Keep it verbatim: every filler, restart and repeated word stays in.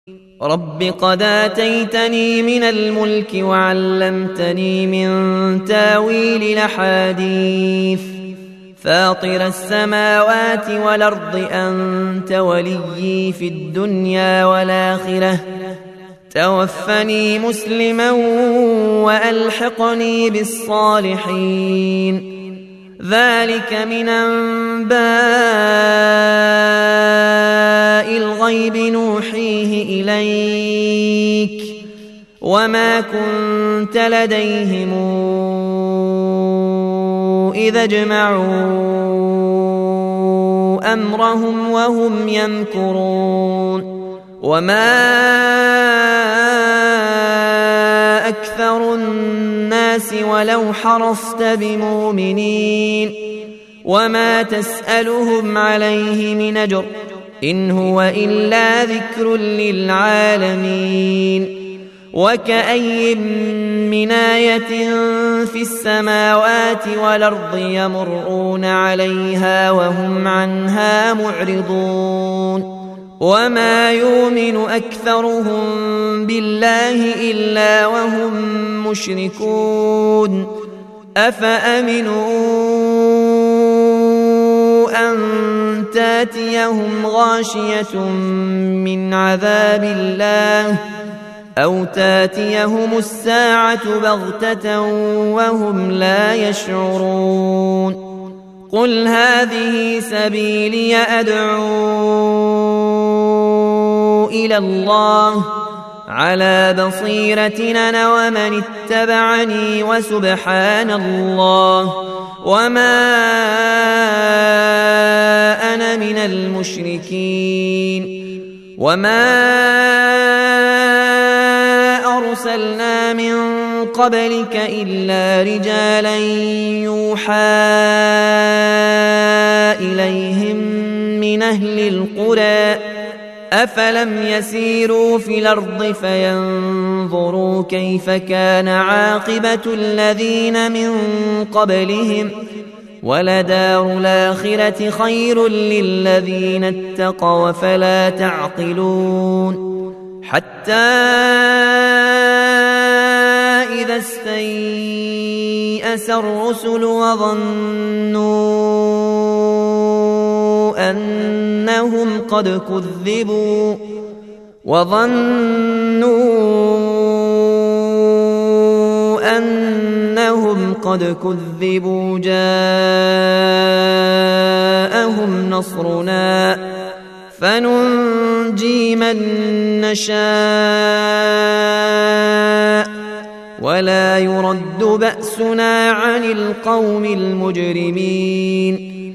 رب قد آتيتني من الملك وعلمتني من تاويل الأحاديث فاطر السماوات والأرض أنت وليي في الدنيا والآخرة توفني مسلما وألحقني بالصالحين ذلك من أنباء الغيب نوحيه إليك وما كنت لديهم إذا اجمعوا أمرهم وهم يمكرون وما أكثر الناس ولو حرصت بمؤمنين وما تسألهم عليه من أجر إن هو إلا ذكر للعالمين وكأي من آية في السماوات والأرض يمرون عليها وهم عنها معرضون وما يؤمن أكثرهم بالله إلا وهم مشركون أفأمنوا أن تاتيهم غاشية من عذاب الله أو تاتيهم الساعة بغتة وهم لا يشعرون قل هذه سبيلي أدعو إلى الله على بصيرة أنا ومن اتبعني وسبحان الله وما أنا من المشركين وما أرسلنا من قبلك إلا رجالا يوحى إليهم من أهل القرى أفلم يسيروا في الأرض فينظروا كيف كان عاقبة الذين من قبلهم ولدار الآخرة خير للذين اتقوا فلا تعقلون حتى إذا استيأس الرسل وظنوا أنهم قد كذبوا وظنوا أنهم قد كذبوا جاءهم نصرنا فننجي من نشاء ولا يرد بأسنا عن القوم المجرمين